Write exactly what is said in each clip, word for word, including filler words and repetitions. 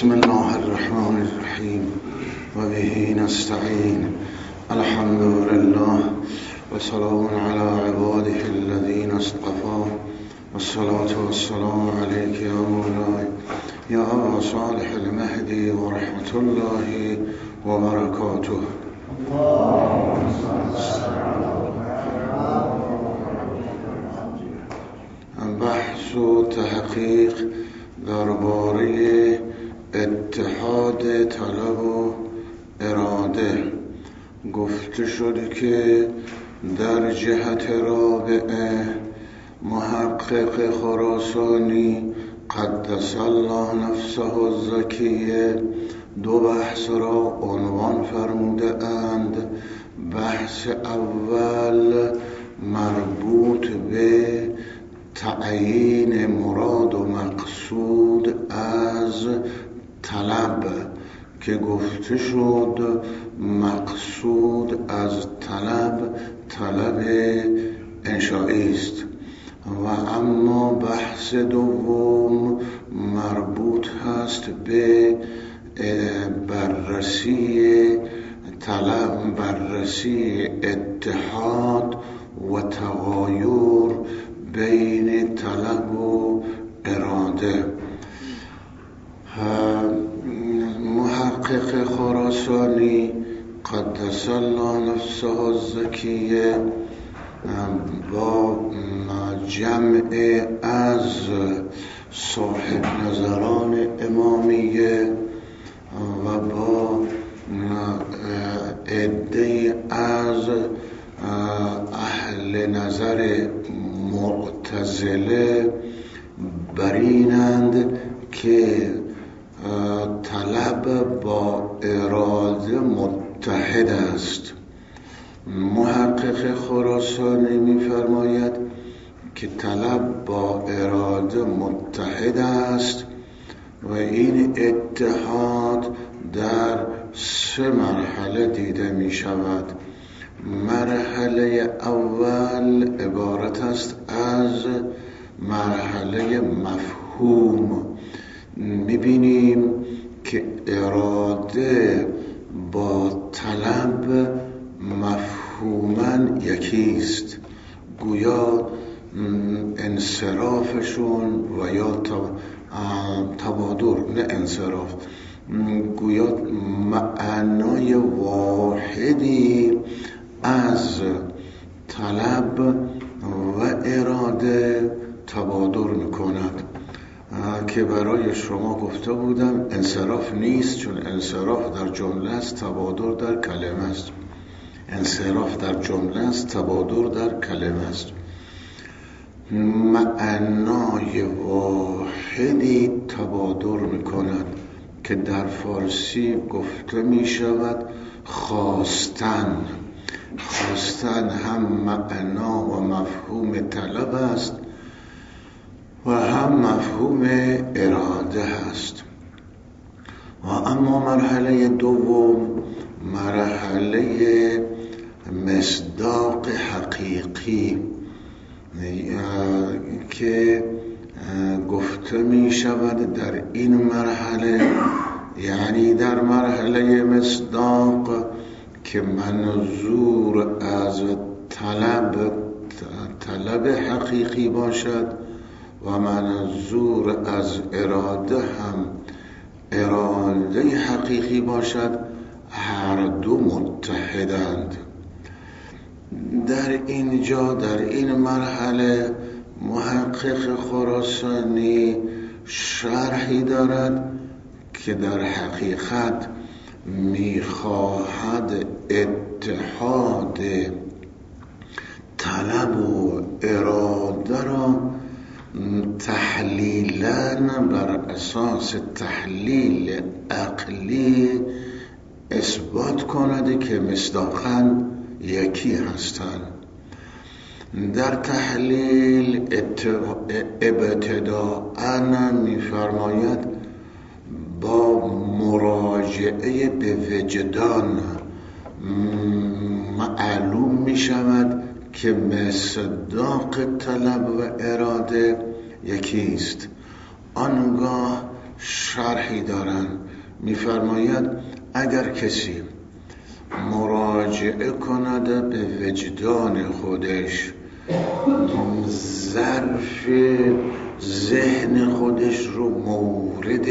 بسم الله الرحمن الرحیم و به نستعین. الحمد لله و سلام علی عباده الذین اصطفى والصلاة والسلام علیک یا مولاي یا ابا صالح المهدی و رحمت الله و برکاته. بحث و تحقیق درباره اتحاد طلب و اراده. گفته شد که در جهت رابعه محقق خراسانی قدس الله نفسه الزکیه دو بحث را عنوان فرموده اند. بحث اول مربوط به تعیین مراد و مقصود از طلب که گفته شد مقصود از طلب طلب انشایی است، و اما بحث دوم مربوط هست به بررسی طلب، بررسی اتحاد و تغایر بین طلب و اراده. محقق خراسانی قدس الله نفسه الزکیه با جمع از صاحب نظران امامیه و با عده از اهل نظر معتزله برینند که طلب با اراده متحد است. محقق خراسانی می‌فرماید که طلب با اراده متحد است و این اتحاد در سه مرحله دیده می شود. مرحله اول عبارت است از مرحله مفهوم. می‌بینیم که اراده با طلب مفهوماً یکیست، گویا انصرافشون و یا تبادر، نه انصراف، گویا معنای واحدی از طلب و اراده تبادر میکند که برای شما گفته بودم انصراف نیست، چون انصراف در جمله است، تبادر در کلمه است. انصراف در جمله است، تبادر در کلمه است. معنای واحدی تبادر میکند که در فارسی گفته می شود خواستن. خواستن هم معنا و مفهوم طلب است و هم مفهوم اراده است. و اما مرحله دوم مرحله مصداق حقیقی که گفته می شود در این مرحله، یعنی در مرحله مصداق که منظور از طلب طلب حقیقی باشد و منظور از اراده هم اراده حقیقی باشد، هر دو متحدند. در اینجا در این مرحله محقق خراسانی شرحی دارد که در حقیقت میخواهد اتحاد طلب و اراده را تحلیلاً بر اساس تحلیل عقلی اثبات کند که مصداقاً یکی هستند. در تحلیل ابتداءً می‌فرماید با مراجعه به وجدان معلوم می شود که مصداق طلب و اراده یکیست. آنگاه شرحی دارن. میفرماید اگر کسی مراجعه کند به وجدان خودش، ظرف ذهن خودش رو مورد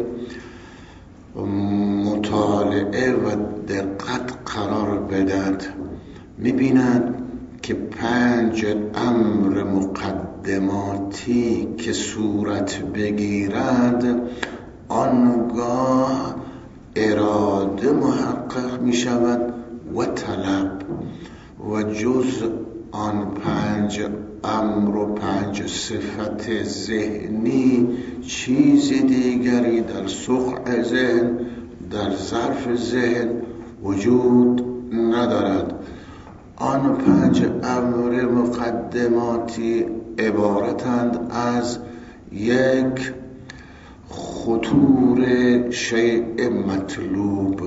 مطالعه و دقت قرار بدهد، می‌بیند که پنج امر مقدماتی که صورت بگیرد، آنگاه اراده محقق می شود و طلب، و جز آن پنج امر و پنج صفت ذهنی چیز دیگری در سقع ذهن، در ظرف ذهن وجود ندارد. آن پنج امر مقدماتی عبارتند از: یک، خطور شیء مطلوب،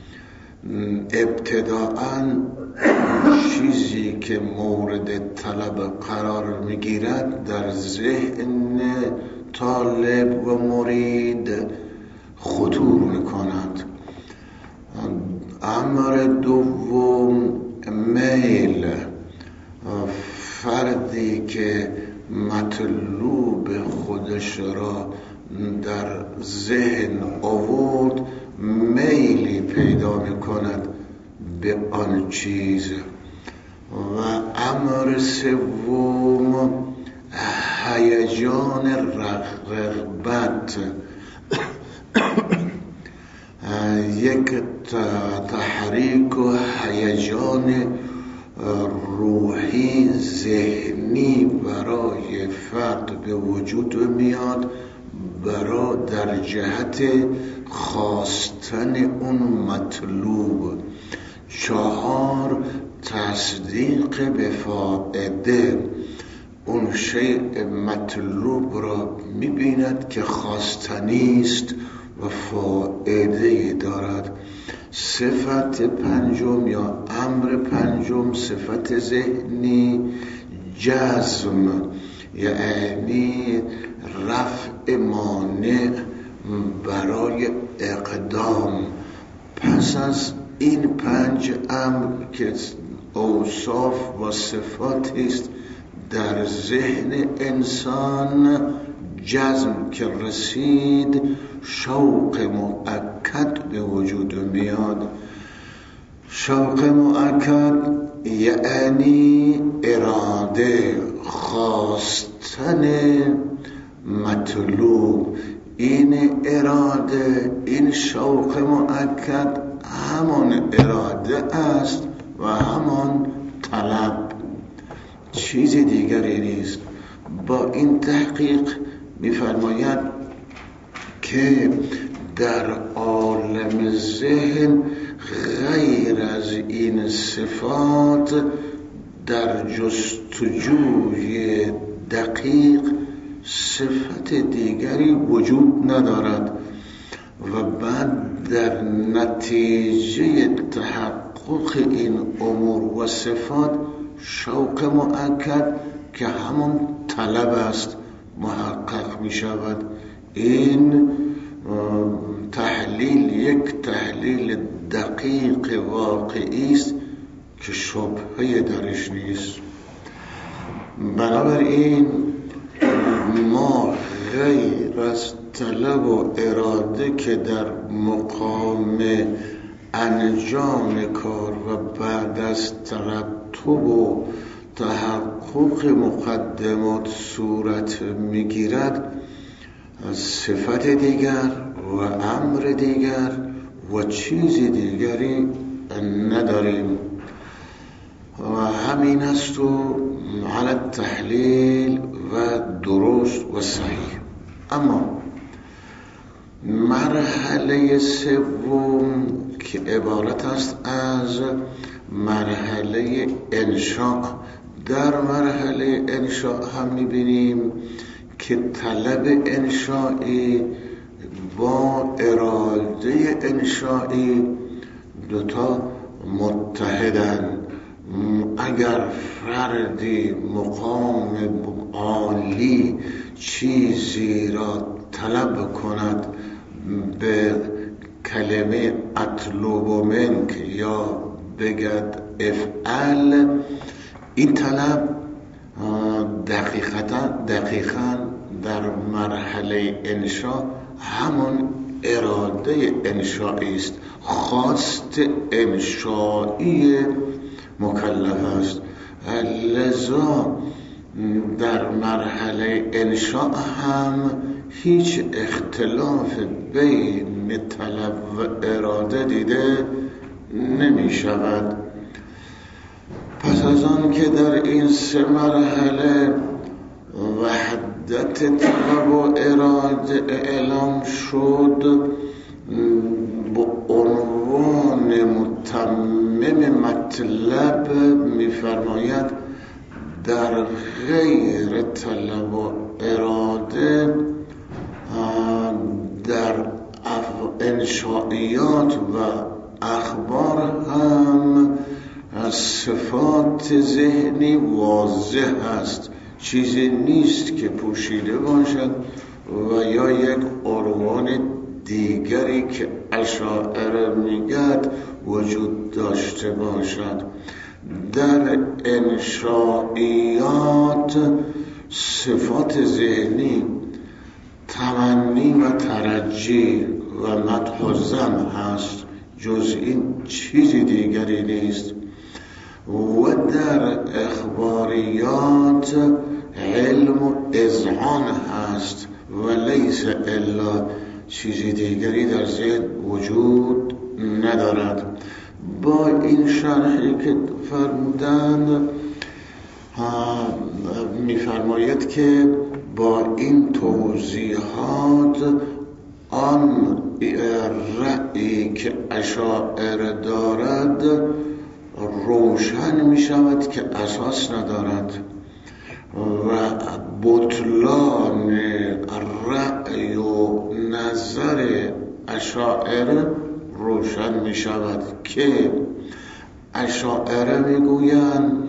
ابتداءً چیزی که مورد طلب قرار میگیرد در ذهن طالب و مرید خطور میکند. امر دوم، میل، فردی که مطلوب خودش را در ذهن آورد میلی پیدا میکند به آن چیز. و امر سوم، هیجان رغبت، یک تحریک و هیجان روحی ذهنی برای فرد به وجود میاد، برای در جهت خواستن اون مطلوب. چهار، تصدیق به فائده، اون شیء مطلوب را میبیند که خواستنی است و فائده دارد. صفت پنجم یا امر پنجم، صفت ذهنی، جزم، یعنی رفع مانع برای اقدام. پس از این پنج امر که اوصاف و صفاتی است در ذهن انسان، جزم که رسید، شوق مؤکد به وجود میاد. شوق مؤکد یعنی اراده، خواستن مطلوب. این اراده، این شوق مؤکد همان اراده است و همان طلب، چیز دیگری نیست. با این تحقیق می‌فرماید که در عالم ذهن غیر از این صفات در جستجوی دقیق صفت دیگری وجود ندارد و بعد در نتیجه تحقق این امور و صفات شوق مؤکد که همون طلب است محقق می شود. این تحلیل یک تحلیل دقیق واقعی است که شبهه درش نیست. بنابراین ما غیر از طلب و اراده که در مقام انجام کار و بعد از ترتب و تحقق مقدمات صورت میگیرد، صفت دیگر و امر دیگر و چیز دیگری نداریم. و همین است و علی تحلیل و درست و صحیح. اما مرحله سوم که عبارت است از مرحله انشاء، در مرحله انشاء هم می‌بینیم که طلب انشایی با اراده انشایی دوتا متحدن. اگر فردی مقام عالی چیزی را طلب کند به کلمه اطلب منک یا بگد افعل، این طلب دقیقاً دقیقاً در مرحله انشا همون اراده انشایی است، خواست انشایی مکلف است. لذا در مرحله انشاء هم هیچ اختلاف بین طلب و اراده دیده نمی شود. پس از آن که در این سه مرحله وحدت طلب و اراده اعلام شد، با عنوان متمم مطلب می‌فرماید در غیر طلب و اراده در انشائیات و اخبار هم صفات ذهنی واضح است، چیزی نیست که پوشیده باشد و یا یک عنوان دیگری که اشاعره میگد وجود داشته باشد. در انشائیات صفات ذهنی تمنی و ترجی و مدح و ذم هست، جز این چیزی دیگری نیست. و در اخباریات علم و اذعان هست و لیس الا، چیزی دیگری در ذهن وجود ندارد. با این شرحی که فرمودند می‌فرماید که با این توضیحات آن رأیی که اشاعره دارد روشن می شود که اساس ندارد و بطلان رأی و نظر اشاعره روشن می شود که اشاعره می گویند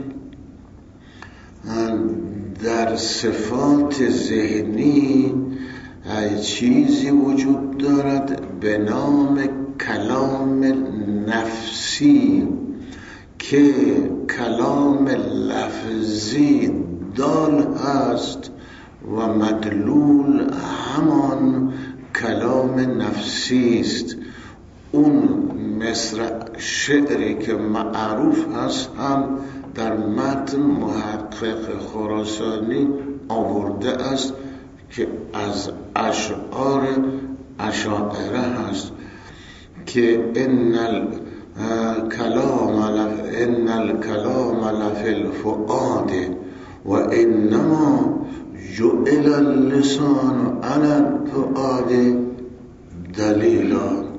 در صفات ذهنی چیزی وجود دارد به نام کلام نفسی که کلام لفظی دال است و مدلول همان کلام نفسی است. اون مصرع شعری که معروف هست هم در متن محقق خراسانی آورده است که از اشعار اشاعره هست که ان الکلام ان الکلام لفی الفؤاد و انما جعل اللسان علی الفؤاد دلیلا.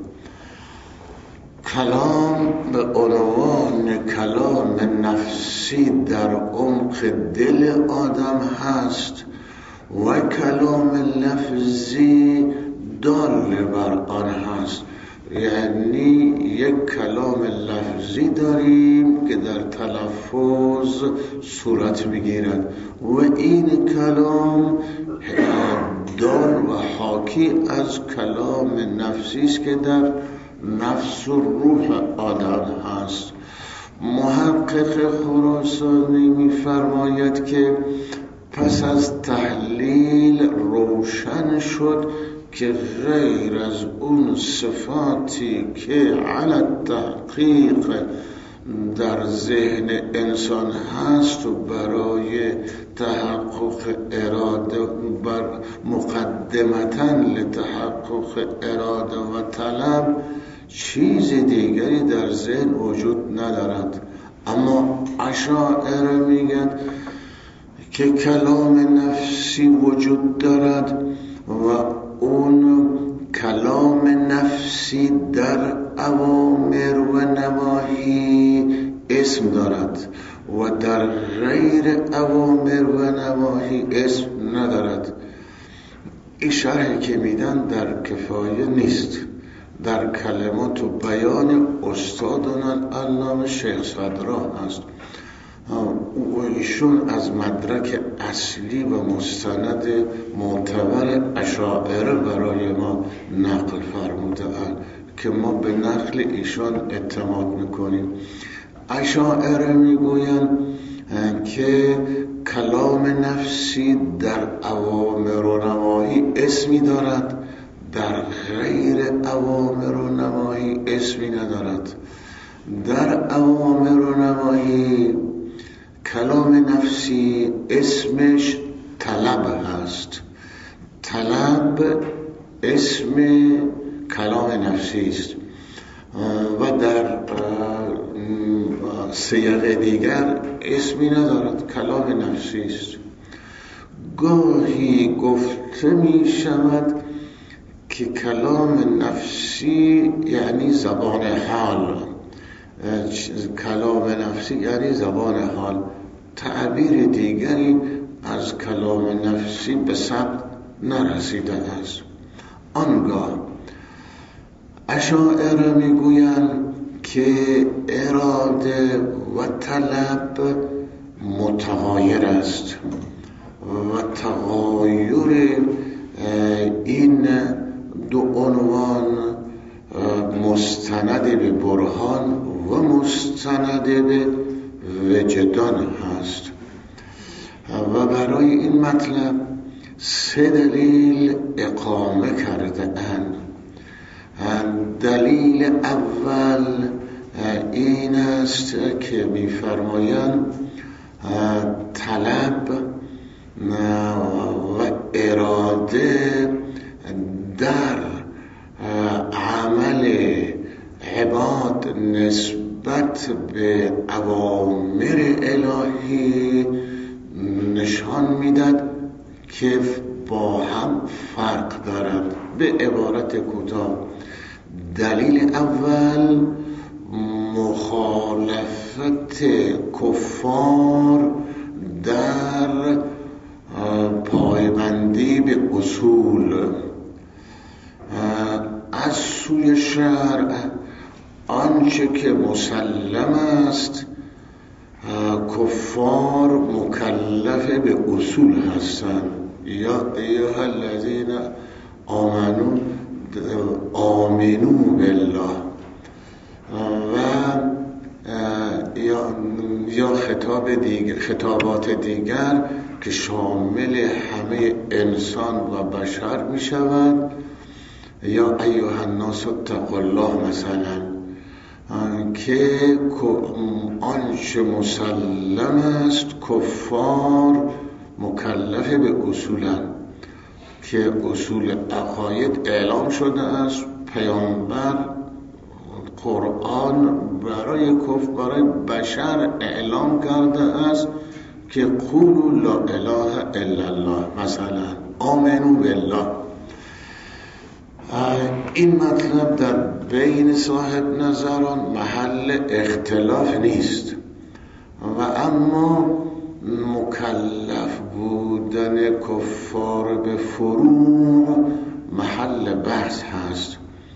کلام به عنوان کلام نفسی در عمق دل آدم هست و کلام لفظی دال بر آن هست، یعنی یک کلام لفظی داریم که در تلفظ صورت میگیرد و این کلام دال و حاکی از کلام نفسی است که در نفس و روح آدم هست. محقق خراسانی می‌فرماید که پس از تحلیل روشن شد که غیر از اون صفاتی که علی تحقیق در ذهن انسان هست و برای تحقق اراده بر مقدمتاً لتحقق اراده و طلب چیز دیگری در ذهن وجود ندارد. اما اشاعره میگن که کلام نفسی وجود دارد و اون کلام نفسی در اوامر و نواهی اسم دارد و در غیر اوامر و نواهی اسم ندارد. این شرحی که میدن در کفایه نیست، در کلمات و بیان استادان علامه شیخ صدرا هست. و ایشون از مدرک اصلی و مستند معتبر اشاعره برای ما نقل فرمودند که ما به نقل ایشان اعتماد میکنیم. اشاعره میگویند که کلام نفسی در اوامر و نواهی اسمی دارد، در غیر اوامر و نواهی اسمی ندارد. در اوامر و نواهی کلام نفسی اسمش طلب هست، طلب اسم کلام نفسی است و در سیاق دیگر اسمی ندارد، کلام نفسی است. گاهی گفته می شود که کلام نفسی یعنی زبان حال، کلام نفسی یعنی زبان حال. تعبیر دیگری از کلام نفسی به ثبت نرسیده است. آنگاه اشاعره میگویند که اراده و طلب متغایر است و تغایر این دو عنوان مستند به برهان و مستند به وجدان هست و برای این مطلب سه دلیل اقامه کرده اند. دلیل اول این است که می‌فرمایند طلب و اراده در عمل عباد نسبت به اوامر الهی نشان میداد که با هم فرق دارد. به عبارت کوتاه، دلیل اول مخالفت کفار در پایبندی به اصول. از سوی شرع آنچه که مسلم است کفار مکلف به اصول هستند. یا ایها الذین آمنو آمنو بالله و یا یا خطاب دیگر، خطابات دیگر که شامل همه انسان و بشر می شود. یا ایها الناس اتقوا الله مثلا، که آنچه مسلم است کفار مکلف به اصولند که اصول عقاید اعلام شده است. پیامبر قرآن برای کفر برای بشر اعلام کرده است که قولوا لا اله الا الله، مثلا آمنو بالله. این مطلب در بین صاحب نظران محل اختلاف نیست و اما مکلف بودن کفار به فروع محل بحث هست.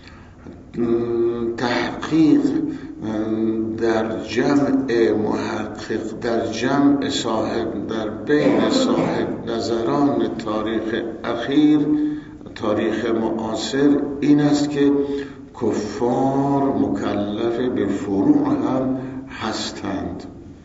تحقیق در جمع محقق در جمع صاحب در بین صاحب نظران تاریخ اخیر تاریخ معاصر این است که کفار مکلف به فروع هم هستند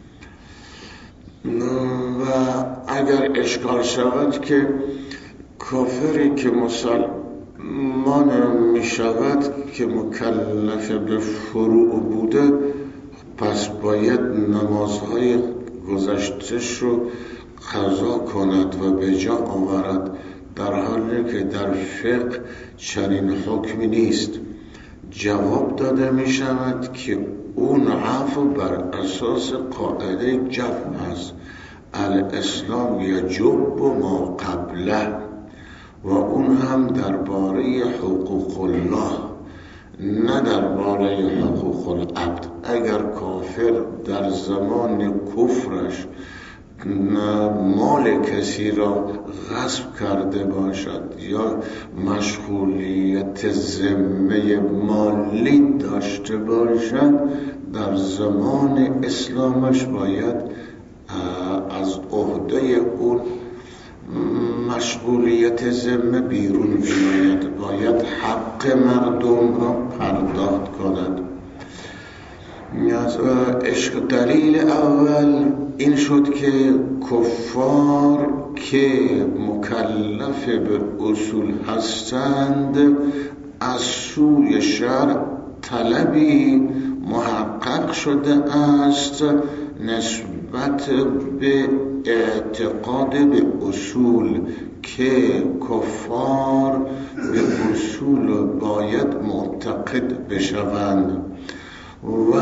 و اگر اشکال شود که کافری که مسلمان می شود که مکلف به فروع بوده پس باید نمازهای گذشته‌اش رو قضا کند و به جا آورد، در حالی که در فقه چنین حکمی نیست. جواب داده می شود که اون عفو بر اساس قاعده جبر است. الاسلام یجب ما قبله و اون هم درباره حقوق الله نه درباره حقوق العبد. اگر کافر در زمان کفرش مال کسی را غصب کرده باشد یا مشغولیت ذمه مالی داشته باشد در زمان اسلامش باید از عهده اون مشغولیت ذمه بیرون بیاید، باید حق مردم را پرداخت کند. از عشق دلیل اول این شد که کفار که مکلف به اصول هستند از سوی شرع طلبی محقق شده است نسبت به اعتقاد به اصول که کفار به اصول باید معتقد بشوند و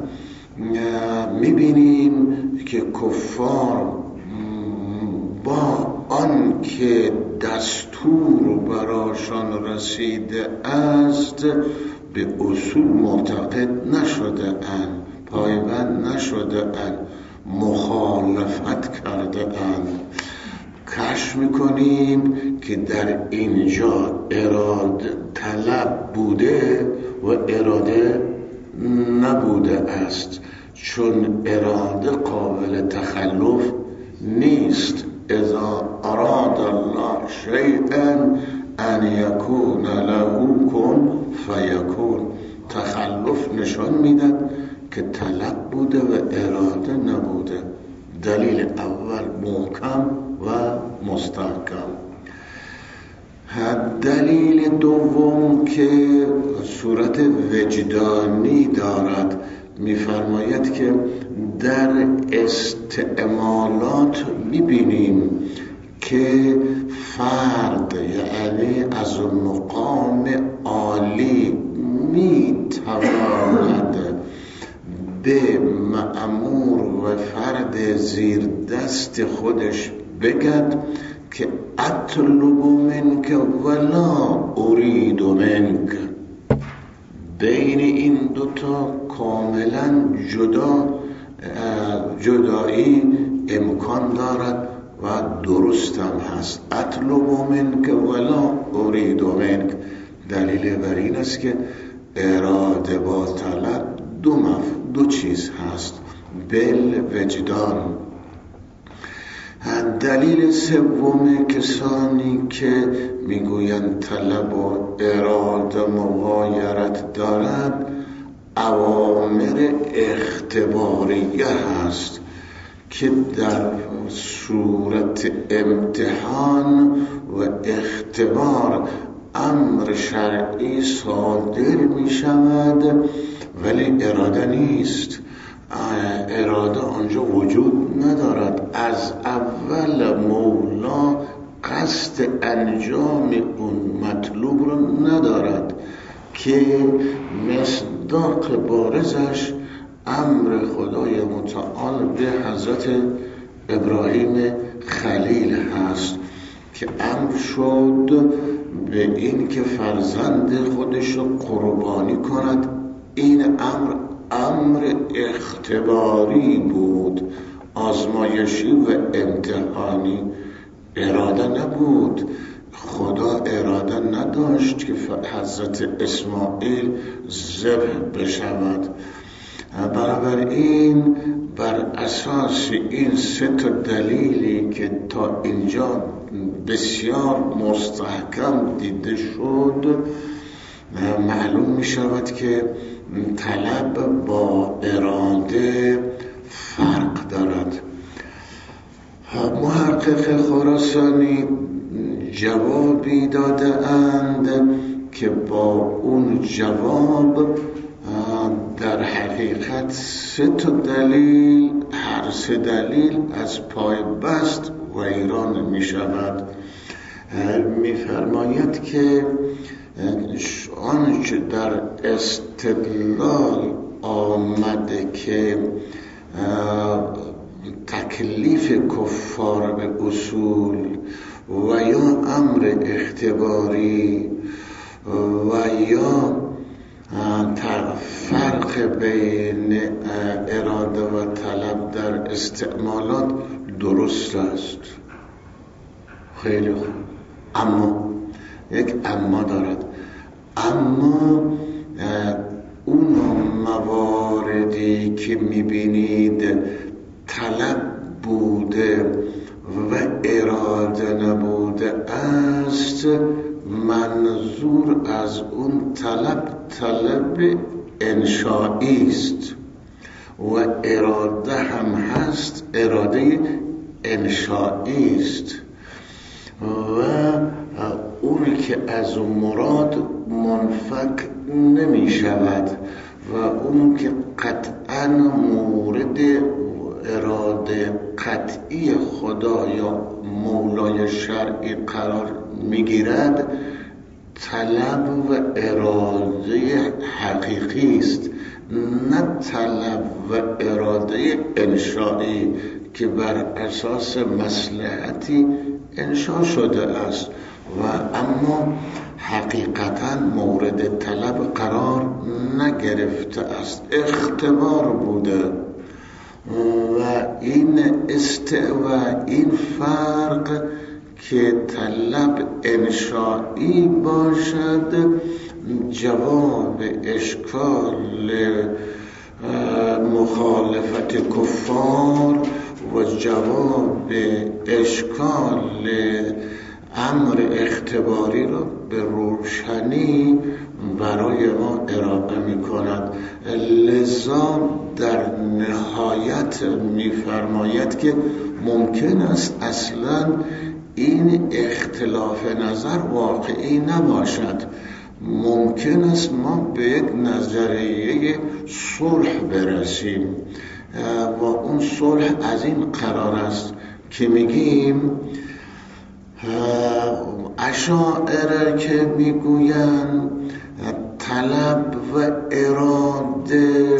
میبینیم که کفار با آن که دستور براشان رسیده است به اصول معتقد نشده اند، پایبند نشده اند، مخالفت کرده اند. کشف میکنیم که در اینجا اراده طلب بوده و اراده نبوده است، چون اراده قابل تخلف نیست. اذا اراد الله شیئا ان یکون له کن فیکون. تخلف نشان میدن که طلب بوده و اراده نبوده. دلیل اول محکم و مستحکم. دلیل دوم که صورت وجدانی دارد، میفرماید که در استعمالات میبینیم که فرد یعنی از مقام عالی میتواند به مأمور و فرد زیر دست خودش بگد که اطلب منک ولا ارید منک. بین این دوتا کاملا جدا جدایی امکان دارد و درست هم هست. اطلب منک ولا ارید منک. دلیل بر این است که اراده با طلب دو مف دو چیز هست، بل وجدان. دلیل سوم کسانی که میگویند طلب و اراده مغایرت دارد اوامر اختباریه هست که در صورت امتحان و اختبار امر شرعی صادر می شود ولی اراده نیست. اراده آنجا وجود ندارد. از اول مولا قصد انجام اون مطلوب رو ندارد که مصداق بارزش امر خدای متعال به حضرت ابراهیم خلیل هست که امر شد به این که فرزند خودش رو قربانی کند. این امر امر اختباری بود، آزمایشی و امتحانی. اراده نبود. خدا اراده نداشت که حضرت اسماعیل ذبح بشود. بنابراین بر اساس این سه تا دلیلی که تا اینجا بسیار مستحکم دیده شد معلوم می شود که طلب با اراده فرق دارد. محقق خراسانی جوابی داده اند که با اون جواب در حقیقت سه تا دلیل، هر سه دلیل از پای بست ویران می شود. می فرماید که آنچه در استدلال آمده که تکلیف کفار به اصول و یا امر اختباری و یا فرق بین اراده و طلب در استعمالات درست است. خیلی خوب، اما یک اما دارد. اما اون مواردی که میبینید طلب طلب انشایی است و اراده هم هست، اراده انشایی است و اون که از مراد منفک نمی شود و اون که قطعا مورد اراده قطعی خدا یا مولای شرعی قرار می گیرد طلب و اراده حقیقی است، نه طلب و اراده انشایی که بر اساس مصلحتی انشا شده است و اما حقیقتا مورد طلب قرار نگرفته است، اختبار بوده و این است و این فرق که طلب انشایی باشد جواب اشکال مخالفت کفار و جواب اشکال امر اختباری را به روشنی برای ما ارائه می کند. لذا در نهایت می فرماید که ممکن است اصلا این اختلاف نظر واقعی نباشد، ممکن است ما به یک نظریه صلح برسیم و اون صلح از این قرار است که میگیم اشاعره که میگویند طلب و اراده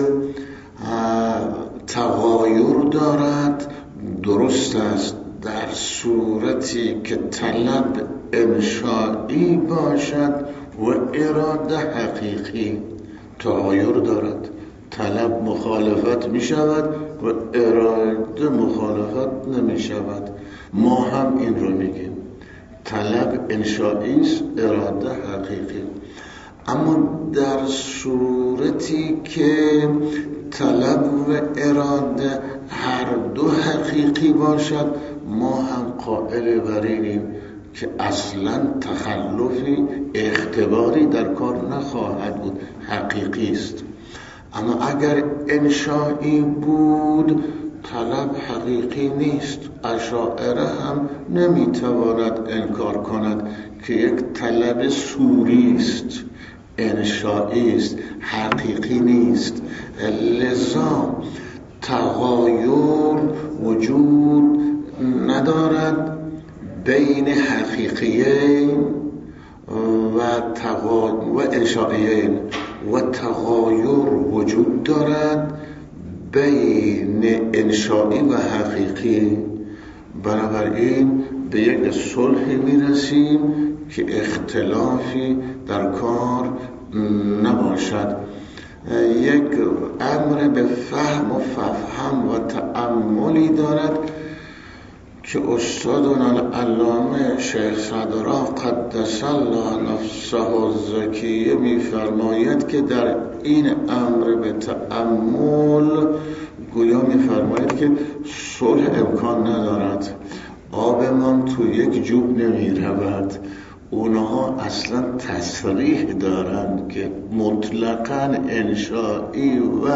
تغایر دارد، درست است در صورتی که طلب انشایی باشد و اراده حقیقی. تغایر دارد، طلب مخالفت می شود و اراده مخالفت نمی شود. ما هم این رو میگیم، طلب انشایی است، اراده حقیقی. اما در صورتی که طلب و اراده هر دو حقیقی باشد، ما هم قائل بر اینیم که اصلا تخلفی اختباری در کار نخواهد بود، حقیقی است. اما اگر انشایی بود طلب حقیقی نیست. اشاعره هم نمیتواند انکار کند که یک طلب صوری است، انشایی است، حقیقی نیست. لذا تغایر وجود ندارد بین حقیقیین و تغایر و انشائیین و تغایر وجود دارد بین انشایی و حقیقی. بنابراین به یک صلحی میرسیم که اختلافی در کار نباشد. یک امر به فهم و فهم و تأملی دارد که استادنا العلامه شیخ صدرا قدس الله نفسه الزکیه میفرماید که در این امر به تأمل گویا میفرماید که صلح امکان ندارد، آبمان تو یک جوب نمی رود. اونها اصلا تصریح دارند که مطلقاً انشایی و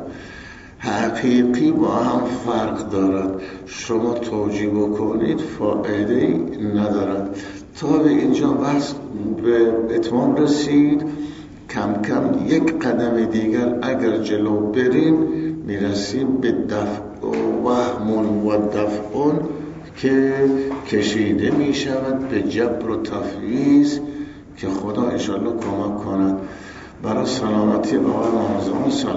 حقیقی با هم فرق دارد، شما توجیه بکنید فایده ندارد. تا به اینجا بحث به اتمام رسید. کم کم یک قدم دیگر اگر جلو بریم میرسیم به دفع و وهم و دفعون که کشیده می شود به جبر و تفویض که خدا انشاءالله کمک کند برای سلامتی آقای معظم